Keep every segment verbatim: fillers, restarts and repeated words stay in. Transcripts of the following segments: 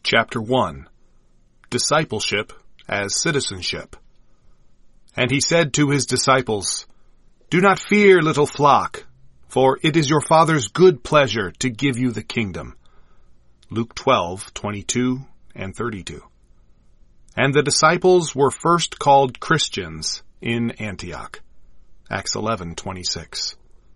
Chapter one. Discipleship as Citizenship. And he said to his disciples, "Do not fear, little flock, for it is your Father's good pleasure to give you the kingdom." Luke twelve, twenty-two and thirty-two. And the disciples were first called Christians in Antioch. Acts eleven, twenty-six.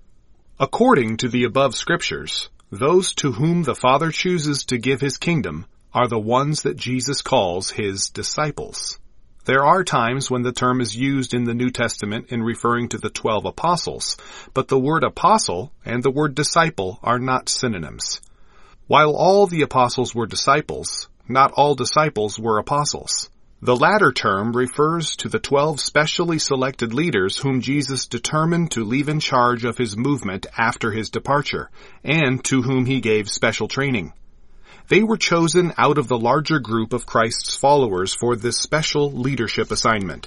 According to the above scriptures, those to whom the Father chooses to give his kingdom are the ones that Jesus calls his disciples. There are times when the term is used in the New Testament in referring to the twelve apostles, but the word apostle and the word disciple are not synonyms. While all the apostles were disciples, not all disciples were apostles. The latter term refers to the twelve specially selected leaders whom Jesus determined to leave in charge of his movement after his departure, and to whom he gave special training. They were chosen out of the larger group of Christ's followers for this special leadership assignment.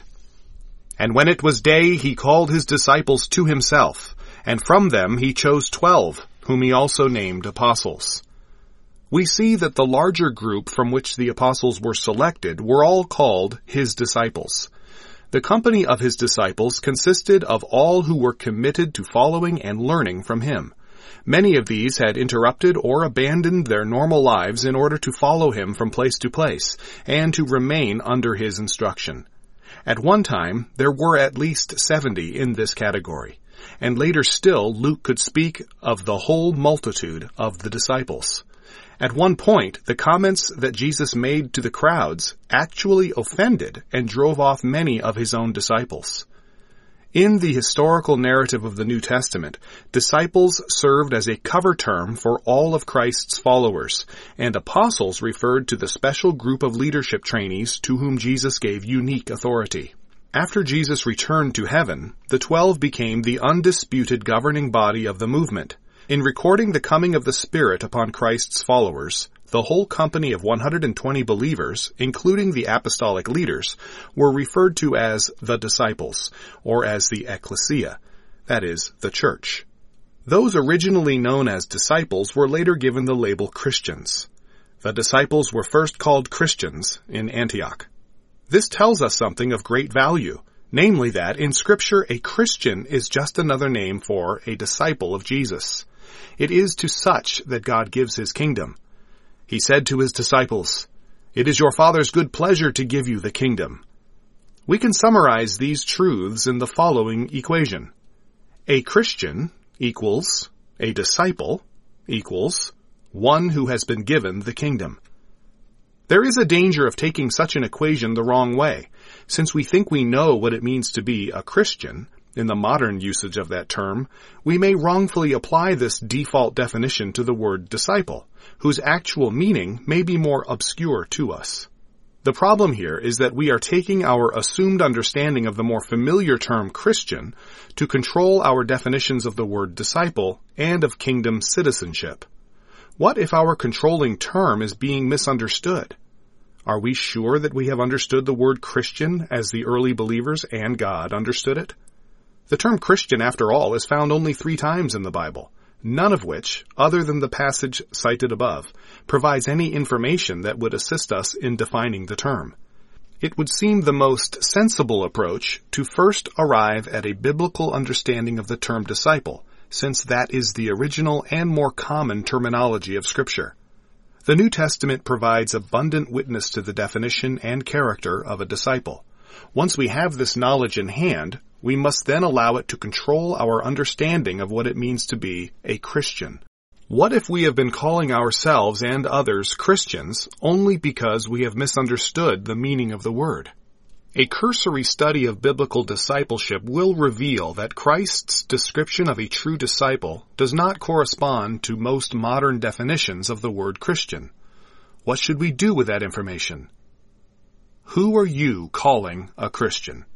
And when it was day, he called his disciples to himself, and from them he chose twelve, whom he also named apostles. We see that the larger group from which the apostles were selected were all called his disciples. The company of his disciples consisted of all who were committed to following and learning from him. Many of these had interrupted or abandoned their normal lives in order to follow him from place to place and to remain under his instruction. At one time, there were at least seventy in this category, and later still Luke could speak of the whole multitude of the disciples. At one point, the comments that Jesus made to the crowds actually offended and drove off many of his own disciples. In the historical narrative of the New Testament, disciples served as a cover term for all of Christ's followers, and apostles referred to the special group of leadership trainees to whom Jesus gave unique authority. After Jesus returned to heaven, the twelve became the undisputed governing body of the movement. In recording the coming of the Spirit upon Christ's followers, the whole company of one hundred twenty believers, including the apostolic leaders, were referred to as the disciples, or as the ecclesia, that is, the church. Those originally known as disciples were later given the label Christians. The disciples were first called Christians in Antioch. This tells us something of great value, namely that in Scripture a Christian is just another name for a disciple of Jesus. It is to such that God gives his kingdom. He said to his disciples, "It is your Father's good pleasure to give you the kingdom." We can summarize these truths in the following equation. A Christian equals a disciple equals one who has been given the kingdom. There is a danger of taking such an equation the wrong way, since we think we know what it means to be a Christian. In the modern usage of that term, we may wrongfully apply this default definition to the word disciple, whose actual meaning may be more obscure to us. The problem here is that we are taking our assumed understanding of the more familiar term Christian to control our definitions of the word disciple and of kingdom citizenship. What if our controlling term is being misunderstood? Are we sure that we have understood the word Christian as the early believers and God understood it? The term Christian, after all, is found only three times in the Bible, none of which, other than the passage cited above, provides any information that would assist us in defining the term. It would seem the most sensible approach to first arrive at a biblical understanding of the term disciple, since that is the original and more common terminology of Scripture. The New Testament provides abundant witness to the definition and character of a disciple. Once we have this knowledge in hand, we must then allow it to control our understanding of what it means to be a Christian. What if we have been calling ourselves and others Christians only because we have misunderstood the meaning of the word? A cursory study of biblical discipleship will reveal that Christ's description of a true disciple does not correspond to most modern definitions of the word Christian. What should we do with that information? Who are you calling a Christian?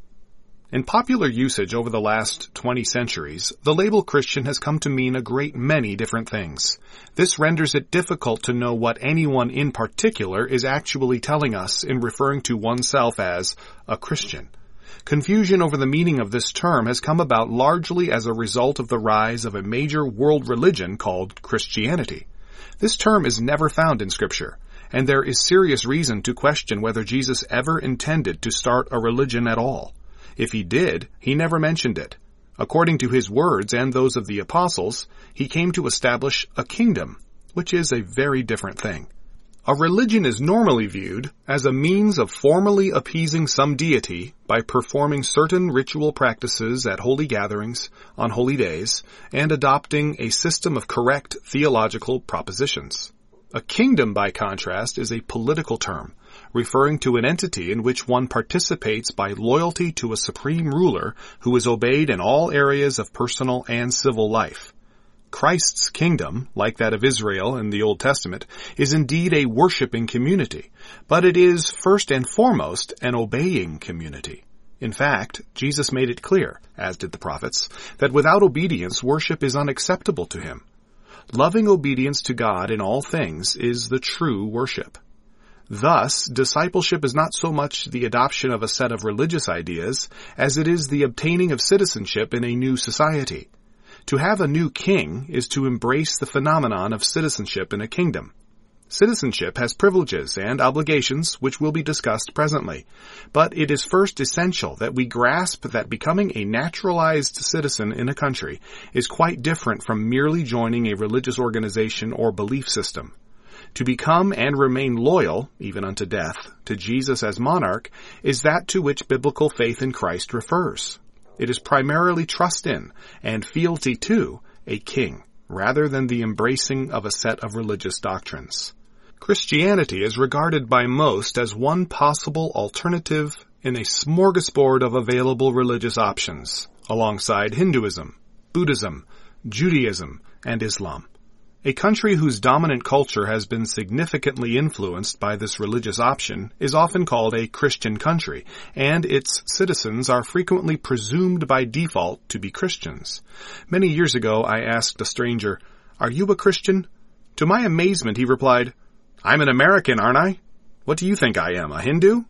In popular usage over the last twenty centuries, the label Christian has come to mean a great many different things. This renders it difficult to know what anyone in particular is actually telling us in referring to oneself as a Christian. Confusion over the meaning of this term has come about largely as a result of the rise of a major world religion called Christianity. This term is never found in Scripture, and there is serious reason to question whether Jesus ever intended to start a religion at all. If he did, he never mentioned it. According to his words and those of the apostles, he came to establish a kingdom, which is a very different thing. A religion is normally viewed as a means of formally appeasing some deity by performing certain ritual practices at holy gatherings, on holy days, and adopting a system of correct theological propositions. A kingdom, by contrast, is a political term, referring to an entity in which one participates by loyalty to a supreme ruler who is obeyed in all areas of personal and civil life. Christ's kingdom, like that of Israel in the Old Testament, is indeed a worshiping community, but it is first and foremost an obeying community. In fact, Jesus made it clear, as did the prophets, that without obedience worship is unacceptable to him. Loving obedience to God in all things is the true worship. Thus, discipleship is not so much the adoption of a set of religious ideas as it is the obtaining of citizenship in a new society. To have a new king is to embrace the phenomenon of citizenship in a kingdom. Citizenship has privileges and obligations which will be discussed presently, but it is first essential that we grasp that becoming a naturalized citizen in a country is quite different from merely joining a religious organization or belief system. To become and remain loyal, even unto death, to Jesus as monarch is that to which biblical faith in Christ refers. It is primarily trust in, and fealty to, a king, rather than the embracing of a set of religious doctrines. Christianity is regarded by most as one possible alternative in a smorgasbord of available religious options, alongside Hinduism, Buddhism, Judaism, and Islam. A country whose dominant culture has been significantly influenced by this religious option is often called a Christian country, and its citizens are frequently presumed by default to be Christians. Many years ago, I asked a stranger, "Are you a Christian?" To my amazement, he replied, "I'm an American, aren't I? What do you think I am, a Hindu?"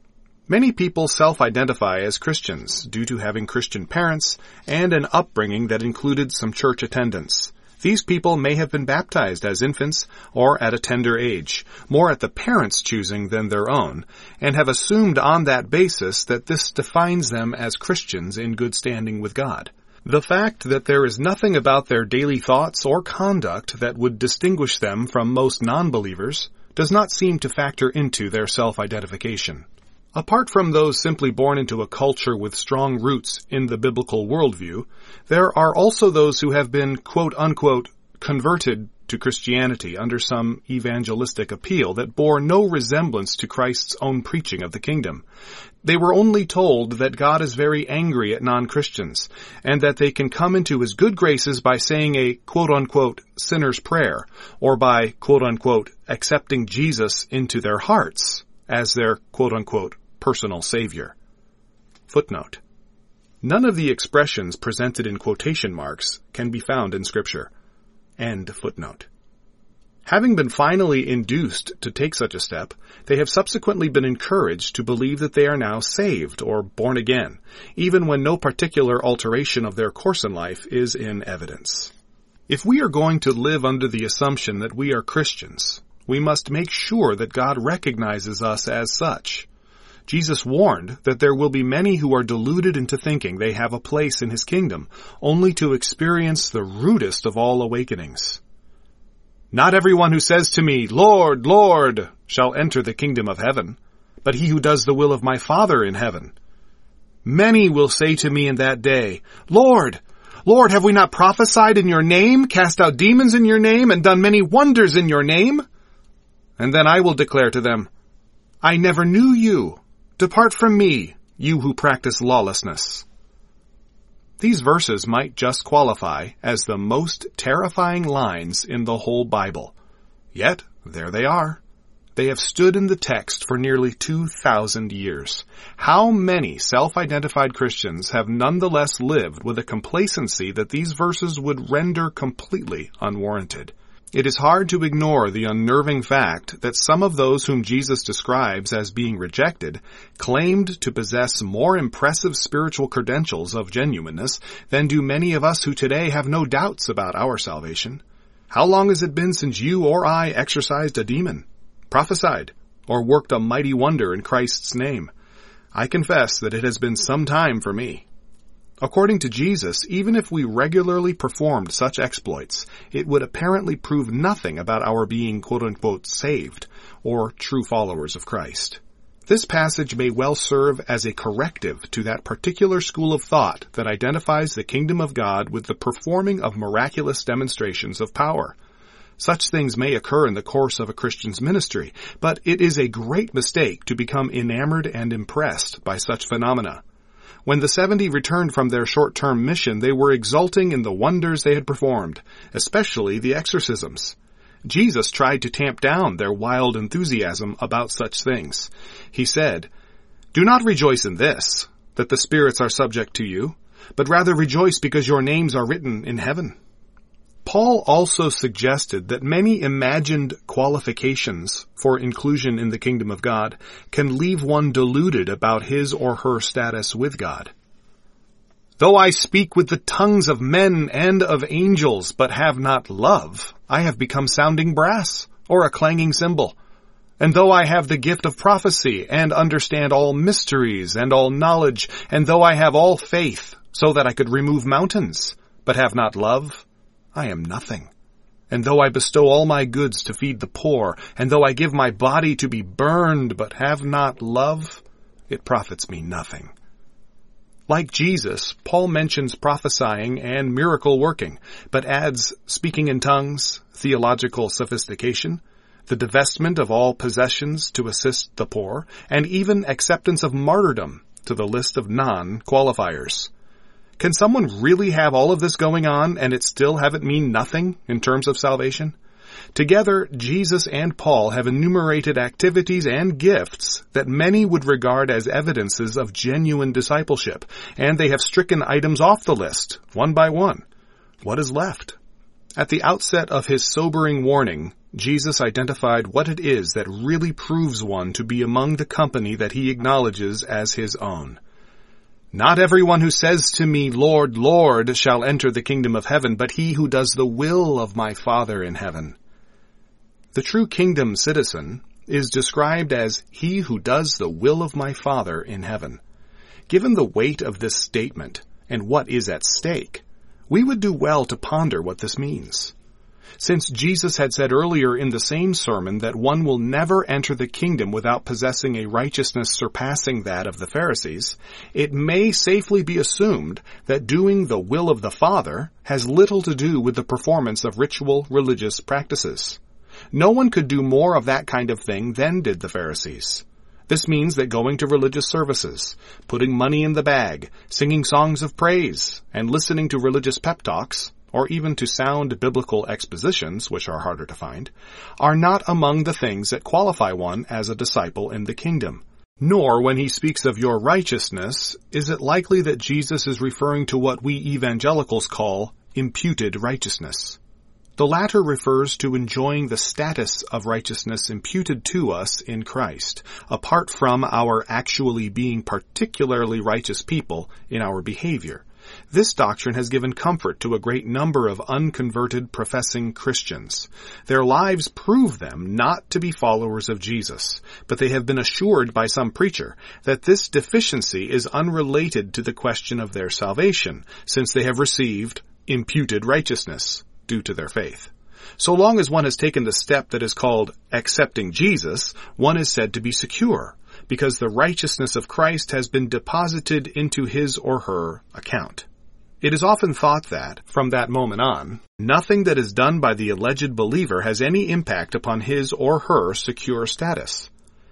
Many people self-identify as Christians due to having Christian parents and an upbringing that included some church attendance. These people may have been baptized as infants or at a tender age, more at the parents' choosing than their own, and have assumed on that basis that this defines them as Christians in good standing with God. The fact that there is nothing about their daily thoughts or conduct that would distinguish them from most non-believers does not seem to factor into their self-identification. Apart from those simply born into a culture with strong roots in the biblical worldview, there are also those who have been quote-unquote converted to Christianity under some evangelistic appeal that bore no resemblance to Christ's own preaching of the kingdom. They were only told that God is very angry at non-Christians, and that they can come into his good graces by saying a quote-unquote sinner's prayer, or by quote-unquote accepting Jesus into their hearts as their quote-unquote personal savior. Footnote. None of the expressions presented in quotation marks can be found in Scripture. End footnote. Having been finally induced to take such a step, they have subsequently been encouraged to believe that they are now saved or born again, even when no particular alteration of their course in life is in evidence. If we are going to live under the assumption that we are Christians, we must make sure that God recognizes us as such. Jesus warned that there will be many who are deluded into thinking they have a place in his kingdom, only to experience the rudest of all awakenings. Not everyone who says to me, "Lord, Lord," shall enter the kingdom of heaven, but he who does the will of my Father in heaven. Many will say to me in that day, "Lord, Lord, have we not prophesied in your name, cast out demons in your name, and done many wonders in your name?" And then I will declare to them, "I never knew you. Depart from me, you who practice lawlessness." These verses might just qualify as the most terrifying lines in the whole Bible. Yet, there they are. They have stood in the text for nearly two thousand years. How many self-identified Christians have nonetheless lived with a complacency that these verses would render completely unwarranted? It is hard to ignore the unnerving fact that some of those whom Jesus describes as being rejected claimed to possess more impressive spiritual credentials of genuineness than do many of us who today have no doubts about our salvation. How long has it been since you or I exorcised a demon? prophesied, or worked a mighty wonder in Christ's name. I confess that it has been some time for me. According to Jesus, even if we regularly performed such exploits, it would apparently prove nothing about our being quote-unquote saved, or true followers of Christ. This passage may well serve as a corrective to that particular school of thought that identifies the kingdom of God with the performing of miraculous demonstrations of power. Such things may occur in the course of a Christian's ministry, but it is a great mistake to become enamored and impressed by such phenomena. When the seventy returned from their short-term mission, they were exulting in the wonders they had performed, especially the exorcisms. Jesus tried to tamp down their wild enthusiasm about such things. He said, "Do not rejoice in this, that the spirits are subject to you, but rather rejoice because your names are written in heaven." Paul also suggested that many imagined qualifications for inclusion in the kingdom of God can leave one deluded about his or her status with God. "Though I speak with the tongues of men and of angels, but have not love, I have become sounding brass, or a clanging cymbal. And though I have the gift of prophecy, and understand all mysteries and all knowledge, and though I have all faith, so that I could remove mountains, but have not love, I am nothing. And though I bestow all my goods to feed the poor, and though I give my body to be burned, but have not love, it profits me nothing." Like Jesus, Paul mentions prophesying and miracle working, but adds speaking in tongues, theological sophistication, the divestment of all possessions to assist the poor, and even acceptance of martyrdom to the list of non-qualifiers. Can someone really have all of this going on and it still have it mean nothing in terms of salvation? Together, Jesus and Paul have enumerated activities and gifts that many would regard as evidences of genuine discipleship, and they have stricken items off the list, one by one. What is left? At the outset of his sobering warning, Jesus identified what it is that really proves one to be among the company that he acknowledges as his own. "Not everyone who says to me, 'Lord, Lord,' shall enter the kingdom of heaven, but he who does the will of my Father in heaven." The true kingdom citizen is described as he who does the will of my Father in heaven. Given the weight of this statement and what is at stake, we would do well to ponder what this means. Since Jesus had said earlier in the same sermon that one will never enter the kingdom without possessing a righteousness surpassing that of the Pharisees, it may safely be assumed that doing the will of the Father has little to do with the performance of ritual religious practices. No one could do more of that kind of thing than did the Pharisees. This means that going to religious services, putting money in the bag, singing songs of praise, and listening to religious pep talks, or even to sound biblical expositions, which are harder to find, are not among the things that qualify one as a disciple in the kingdom. Nor, when he speaks of your righteousness, is it likely that Jesus is referring to what we evangelicals call imputed righteousness. The latter refers to enjoying the status of righteousness imputed to us in Christ, apart from our actually being particularly righteous people in our behavior. This doctrine has given comfort to a great number of unconverted professing Christians. Their lives prove them not to be followers of Jesus, but they have been assured by some preacher that this deficiency is unrelated to the question of their salvation, since they have received imputed righteousness due to their faith. So long as one has taken the step that is called accepting Jesus, one is said to be secure, because the righteousness of Christ has been deposited into his or her account. It is often thought that, from that moment on, nothing that is done by the alleged believer has any impact upon his or her secure status.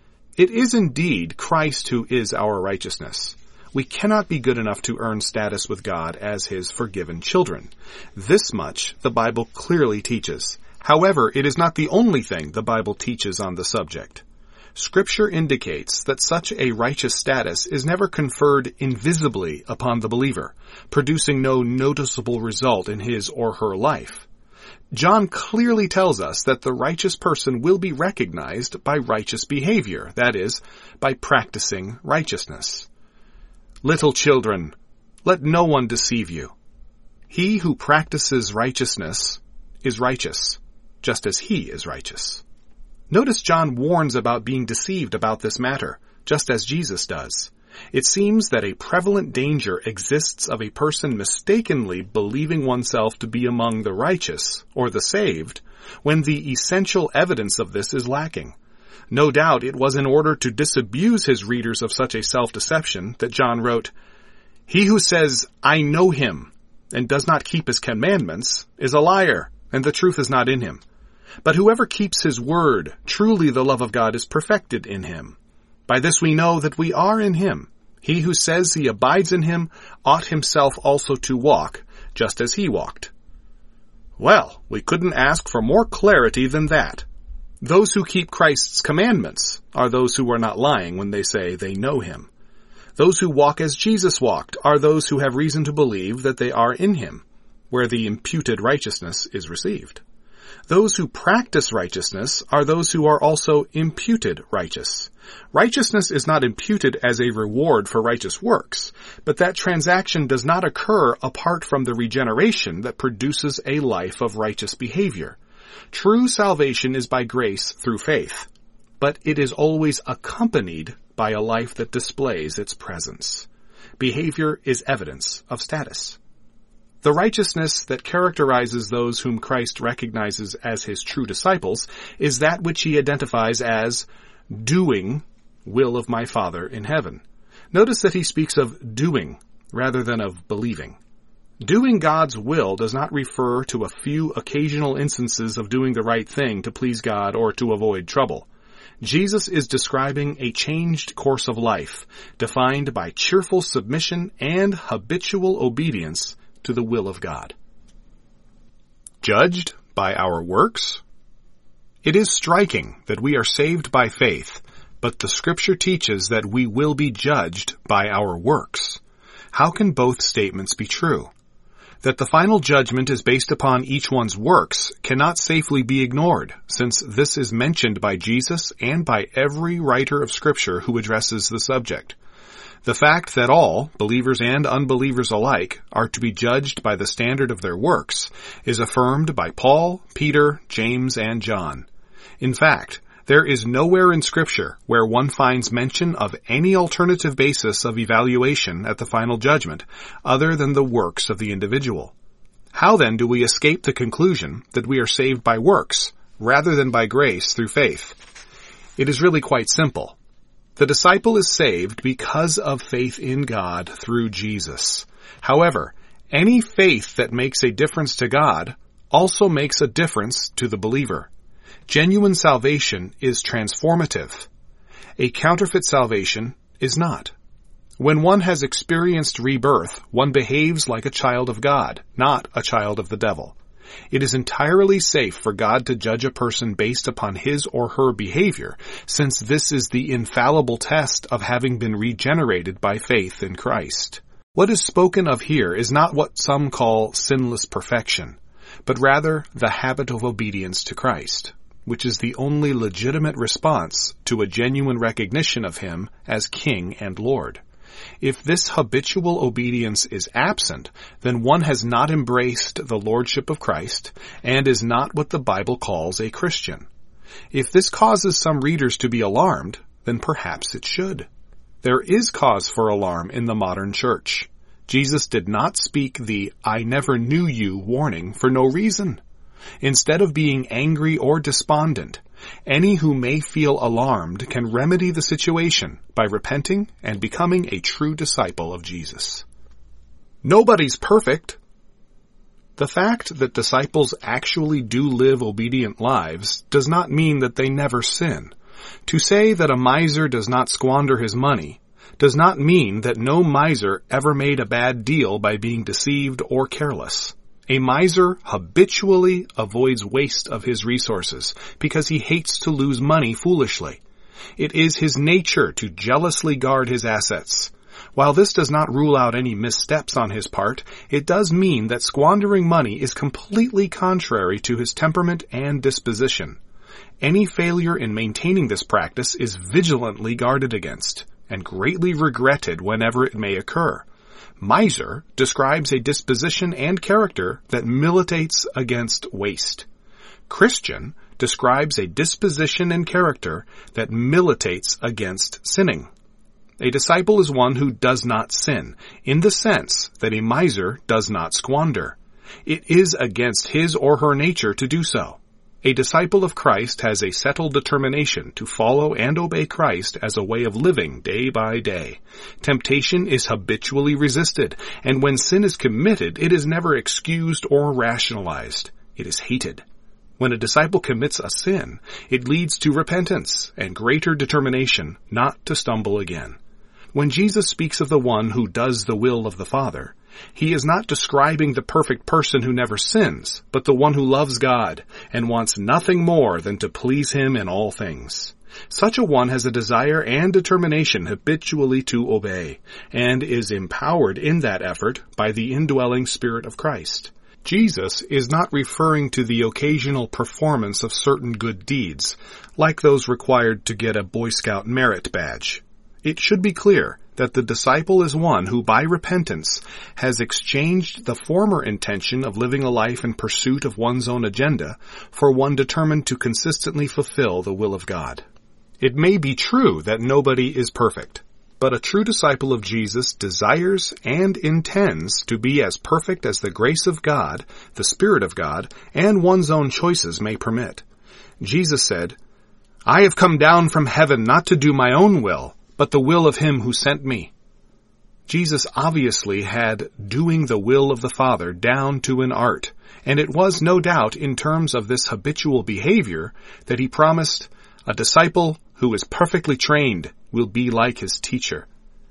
It is indeed Christ who is our righteousness. We cannot be good enough to earn status with God as his forgiven children. This much the Bible clearly teaches. However, it is not the only thing the Bible teaches on the subject. Scripture indicates that such a righteous status is never conferred invisibly upon the believer, producing no noticeable result in his or her life. John clearly tells us that the righteous person will be recognized by righteous behavior, that is, by practicing righteousness. Little children, let no one deceive you. He who practices righteousness is righteous, just as he is righteous. Notice John warns about being deceived about this matter, just as Jesus does. It seems that a prevalent danger exists of a person mistakenly believing oneself to be among the righteous, or the saved, when the essential evidence of this is lacking. No doubt it was in order to disabuse his readers of such a self-deception that John wrote, "He who says, 'I know him,' and does not keep his commandments, is a liar, and the truth is not in him. But whoever keeps his word, truly the love of God is perfected in him. By this we know that we are in him. He who says he abides in him ought himself also to walk, just as he walked." Well, we couldn't ask for more clarity than that. Those who keep Christ's commandments are those who are not lying when they say they know him. Those who walk as Jesus walked are those who have reason to believe that they are in him, where the imputed righteousness is received. Those who practice righteousness are those who are also imputed righteous. Righteousness is not imputed as a reward for righteous works, but that transaction does not occur apart from the regeneration that produces a life of righteous behavior. True salvation is by grace through faith, but it is always accompanied by a life that displays its presence. Behavior is evidence of status. The righteousness that characterizes those whom Christ recognizes as his true disciples is that which he identifies as doing will of my Father in heaven. Notice that he speaks of doing rather than of believing. Doing God's will does not refer to a few occasional instances of doing the right thing to please God or to avoid trouble. Jesus is describing a changed course of life, defined by cheerful submission and habitual obedience to the will of God. Judged by our works? It is striking that we are saved by faith, but the Scripture teaches that we will be judged by our works. How can both statements be true? That the final judgment is based upon each one's works cannot safely be ignored, since this is mentioned by Jesus and by every writer of Scripture who addresses the subject. The fact that all, believers and unbelievers alike, are to be judged by the standard of their works is affirmed by Paul, Peter, James, and John. In fact, there is nowhere in Scripture where one finds mention of any alternative basis of evaluation at the final judgment other than the works of the individual. How then do we escape the conclusion that we are saved by works rather than by grace through faith? It is really quite simple. The disciple is saved because of faith in God through Jesus. However, any faith that makes a difference to God also makes a difference to the believer. Genuine salvation is transformative. A counterfeit salvation is not. When one has experienced rebirth, one behaves like a child of God, not a child of the devil. It is entirely safe for God to judge a person based upon his or her behavior, since this is the infallible test of having been regenerated by faith in Christ. What is spoken of here is not what some call sinless perfection, but rather the habit of obedience to Christ, which is the only legitimate response to a genuine recognition of him as King and Lord. If this habitual obedience is absent, then one has not embraced the lordship of Christ and is not what the Bible calls a Christian. If this causes some readers to be alarmed, then perhaps it should. There is cause for alarm in the modern church. Jesus did not speak the "I never knew you" warning for no reason. Instead of being angry or despondent, any who may feel alarmed can remedy the situation by repenting and becoming a true disciple of Jesus. Nobody's perfect. The fact that disciples actually do live obedient lives does not mean that they never sin. To say that a miser does not squander his money does not mean that no miser ever made a bad deal by being deceived or careless. A miser habitually avoids waste of his resources because he hates to lose money foolishly. It is his nature to jealously guard his assets. While this does not rule out any missteps on his part, it does mean that squandering money is completely contrary to his temperament and disposition. Any failure in maintaining this practice is vigilantly guarded against and greatly regretted whenever it may occur. Miser describes a disposition and character that militates against waste. Christian describes a disposition and character that militates against sinning. A disciple is one who does not sin, in the sense that a miser does not squander. It is against his or her nature to do so. A disciple of Christ has a settled determination to follow and obey Christ as a way of living day by day. Temptation is habitually resisted, and when sin is committed, it is never excused or rationalized. It is hated. When a disciple commits a sin, it leads to repentance and greater determination not to stumble again. When Jesus speaks of the one who does the will of the Father, he is not describing the perfect person who never sins, but the one who loves God and wants nothing more than to please him in all things. Such a one has a desire and determination habitually to obey, and is empowered in that effort by the indwelling Spirit of Christ. Jesus is not referring to the occasional performance of certain good deeds, like those required to get a Boy Scout merit badge. It should be clear that the disciple is one who, by repentance, has exchanged the former intention of living a life in pursuit of one's own agenda for one determined to consistently fulfill the will of God. It may be true that nobody is perfect, but a true disciple of Jesus desires and intends to be as perfect as the grace of God, the Spirit of God, and one's own choices may permit. Jesus said, "I have come down from heaven not to do my own will, but the will of him who sent me." Jesus obviously had doing the will of the Father down to an art, and it was no doubt in terms of this habitual behavior that he promised, "A disciple who is perfectly trained will be like his teacher."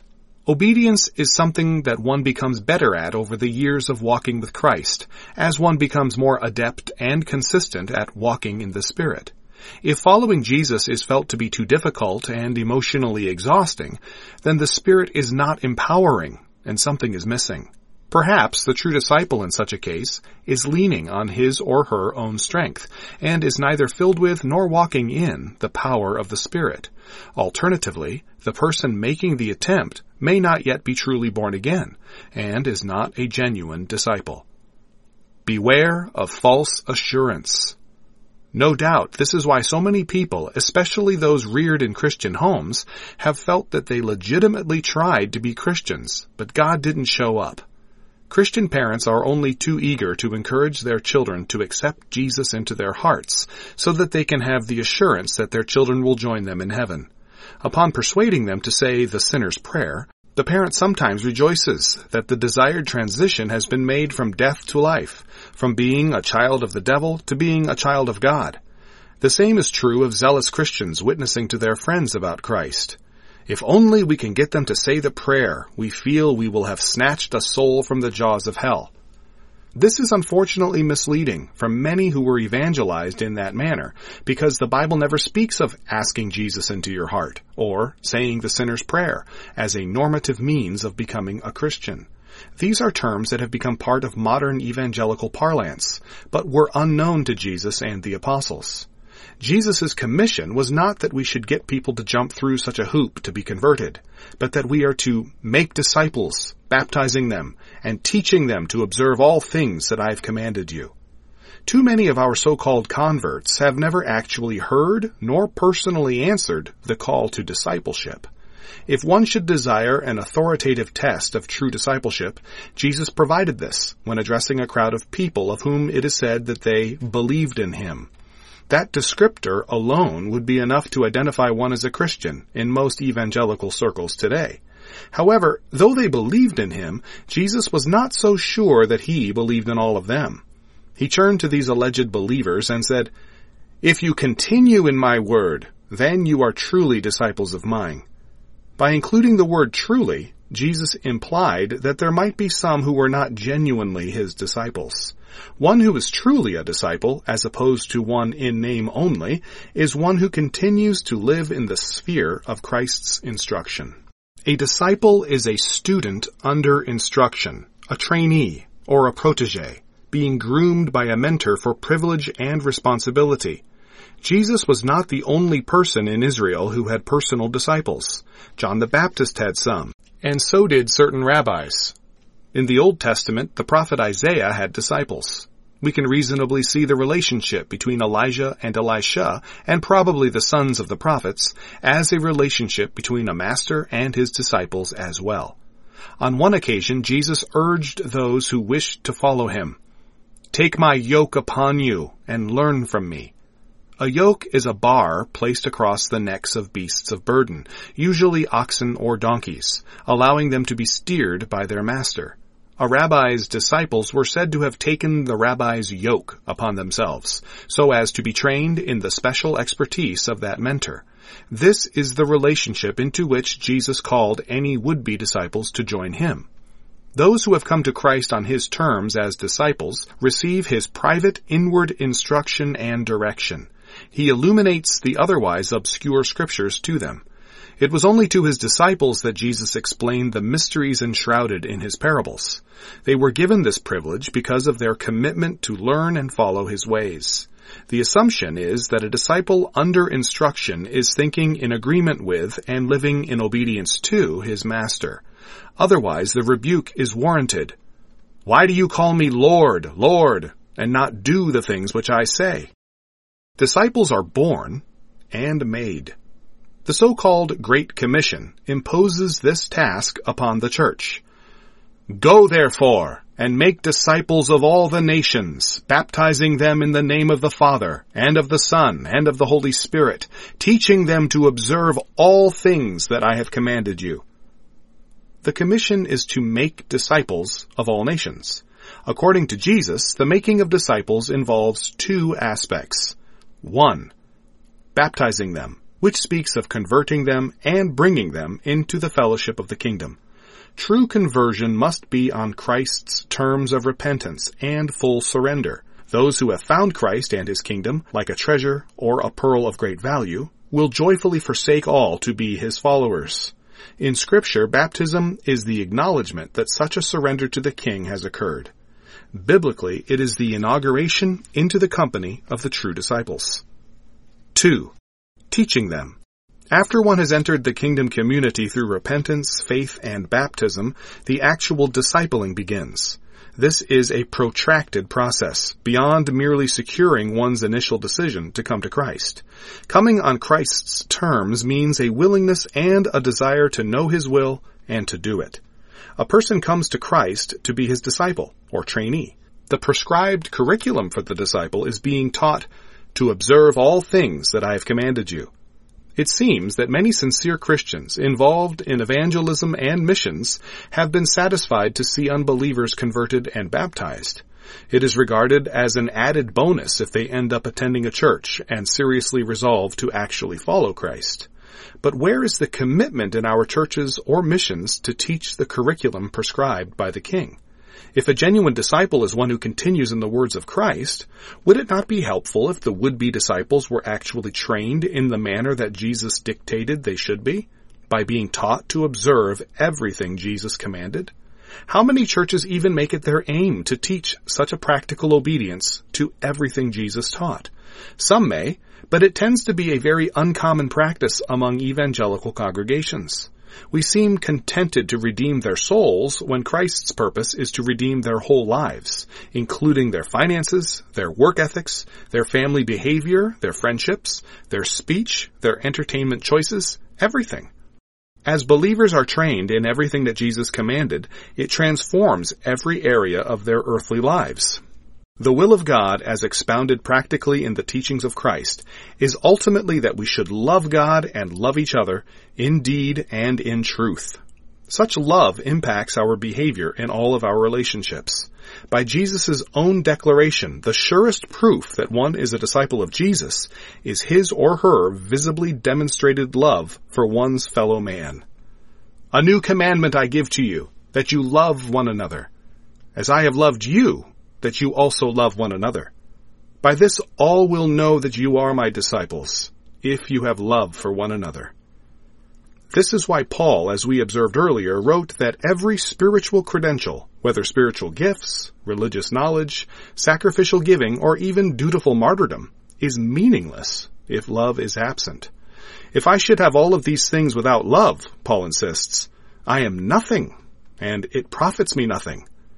Obedience is something that one becomes better at over the years of walking with Christ, as one becomes more adept and consistent at walking in the Spirit. If following Jesus is felt to be too difficult and emotionally exhausting, then the Spirit is not empowering, and something is missing. Perhaps the true disciple in such a case is leaning on his or her own strength, and is neither filled with nor walking in the power of the Spirit. Alternatively, the person making the attempt may not yet be truly born again, and is not a genuine disciple. Beware of false assurance. No doubt, this is why so many people, especially those reared in Christian homes, have felt that they legitimately tried to be Christians, but God didn't show up. Christian parents are only too eager to encourage their children to accept Jesus into their hearts, so that they can have the assurance that their children will join them in heaven. Upon persuading them to say the sinner's prayer, the parent sometimes rejoices that the desired transition has been made from death to life, from being a child of the devil to being a child of God. The same is true of zealous Christians witnessing to their friends about Christ. If only we can get them to say the prayer, we feel we will have snatched a soul from the jaws of hell. This is unfortunately misleading for many who were evangelized in that manner, because the Bible never speaks of asking Jesus into your heart, or saying the sinner's prayer, as a normative means of becoming a Christian. These are terms that have become part of modern evangelical parlance, but were unknown to Jesus and the apostles. Jesus' commission was not that we should get people to jump through such a hoop to be converted, but that we are to make disciples, baptizing them, and teaching them to observe all things that I have commanded you. Too many of our so-called converts have never actually heard nor personally answered the call to discipleship. If one should desire an authoritative test of true discipleship, Jesus provided this when addressing a crowd of people of whom it is said that they believed in him. That descriptor alone would be enough to identify one as a Christian in most evangelical circles today. However, though they believed in him, Jesus was not so sure that he believed in all of them. He turned to these alleged believers and said, "If you continue in my word, then you are truly disciples of mine." By including the word truly, Jesus implied that there might be some who were not genuinely his disciples. One who is truly a disciple, as opposed to one in name only, is one who continues to live in the sphere of Christ's instruction. A disciple is a student under instruction, a trainee, or a protege, being groomed by a mentor for privilege and responsibility. Jesus was not the only person in Israel who had personal disciples. John the Baptist had some, and so did certain rabbis. In the Old Testament, the prophet Isaiah had disciples. We can reasonably see the relationship between Elijah and Elisha, and probably the sons of the prophets, as a relationship between a master and his disciples as well. On one occasion, Jesus urged those who wished to follow him, "Take my yoke upon you and learn from me." A yoke is a bar placed across the necks of beasts of burden, usually oxen or donkeys, allowing them to be steered by their master. A rabbi's disciples were said to have taken the rabbi's yoke upon themselves, so as to be trained in the special expertise of that mentor. This is the relationship into which Jesus called any would-be disciples to join him. Those who have come to Christ on his terms as disciples receive his private inward instruction and direction. He illuminates the otherwise obscure scriptures to them. It was only to his disciples that Jesus explained the mysteries enshrouded in his parables. They were given this privilege because of their commitment to learn and follow his ways. The assumption is that a disciple under instruction is thinking in agreement with and living in obedience to his master. Otherwise, the rebuke is warranted. "Why do you call me Lord, Lord, and not do the things which I say?" Disciples are born and made. The so-called Great Commission imposes this task upon the church. "Go therefore, and make disciples of all the nations, baptizing them in the name of the Father, and of the Son, and of the Holy Spirit, teaching them to observe all things that I have commanded you." The commission is to make disciples of all nations. According to Jesus, the making of disciples involves two aspects. One, baptizing them, which speaks of converting them and bringing them into the fellowship of the kingdom. True conversion must be on Christ's terms of repentance and full surrender. Those who have found Christ and his kingdom, like a treasure or a pearl of great value, will joyfully forsake all to be his followers. In Scripture, baptism is the acknowledgement that such a surrender to the King has occurred. Biblically, it is the inauguration into the company of the true disciples. Two, teaching them. After one has entered the kingdom community through repentance, faith, and baptism, the actual discipling begins. This is a protracted process, beyond merely securing one's initial decision to come to Christ. Coming on Christ's terms means a willingness and a desire to know his will and to do it. A person comes to Christ to be his disciple, or trainee. The prescribed curriculum for the disciple is being taught to observe all things that I have commanded you. It seems that many sincere Christians involved in evangelism and missions have been satisfied to see unbelievers converted and baptized. It is regarded as an added bonus if they end up attending a church and seriously resolve to actually follow Christ. But where is the commitment in our churches or missions to teach the curriculum prescribed by the King? If a genuine disciple is one who continues in the words of Christ, would it not be helpful if the would-be disciples were actually trained in the manner that Jesus dictated they should be, by being taught to observe everything Jesus commanded? How many churches even make it their aim to teach such a practical obedience to everything Jesus taught? Some may, but it tends to be a very uncommon practice among evangelical congregations. We seem contented to redeem their souls when Christ's purpose is to redeem their whole lives, including their finances, their work ethics, their family behavior, their friendships, their speech, their entertainment choices, everything. As believers are trained in everything that Jesus commanded, it transforms every area of their earthly lives. The will of God, as expounded practically in the teachings of Christ, is ultimately that we should love God and love each other in deed and in truth. Such love impacts our behavior in all of our relationships. By Jesus' own declaration, the surest proof that one is a disciple of Jesus is his or her visibly demonstrated love for one's fellow man. "A new commandment I give to you, that you love one another. As I have loved you, that you also love one another. By this all will know that you are my disciples, if you have love for one another." This is why Paul, as we observed earlier, wrote that every spiritual credential, whether spiritual gifts, religious knowledge, sacrificial giving, or even dutiful martyrdom, is meaningless if love is absent. If I should have all of these things without love, Paul insists, I am nothing, and it profits me nothing.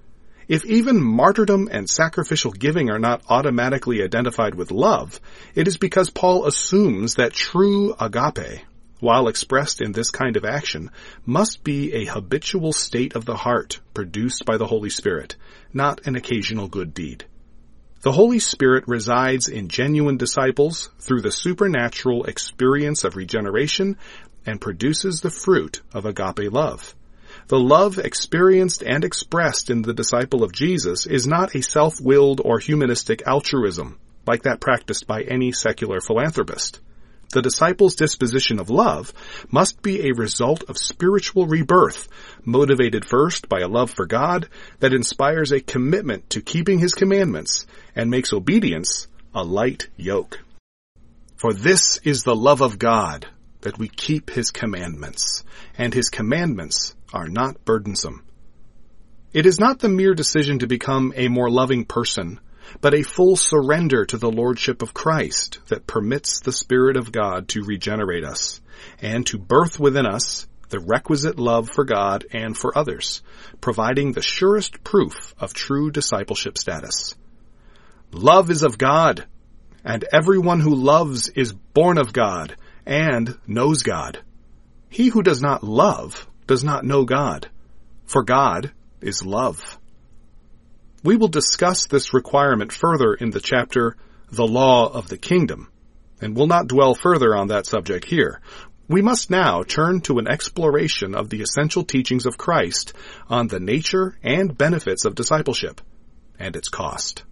If even martyrdom and sacrificial giving are not automatically identified with love, it is because Paul assumes that true agape, while expressed in this kind of action, must be a habitual state of the heart produced by the Holy Spirit, not an occasional good deed. The Holy Spirit resides in genuine disciples through the supernatural experience of regeneration and produces the fruit of agape love. The love experienced and expressed in the disciple of Jesus is not a self-willed or humanistic altruism, like that practiced by any secular philanthropist. The disciple's disposition of love must be a result of spiritual rebirth, motivated first by a love for God that inspires a commitment to keeping His commandments and makes obedience a light yoke. For this is the love of God, that we keep His commandments, and His commandments are not burdensome. It is not the mere decision to become a more loving person, but a full surrender to the Lordship of Christ that permits the Spirit of God to regenerate us, and to birth within us the requisite love for God and for others, providing the surest proof of true discipleship status. Love is of God, and everyone who loves is born of God and knows God. He who does not love does not know God, for God is love. We will discuss this requirement further in the chapter, The Law of the Kingdom, and will not dwell further on that subject here. We must now turn to an exploration of the essential teachings of Christ on the nature and benefits of discipleship, and its cost.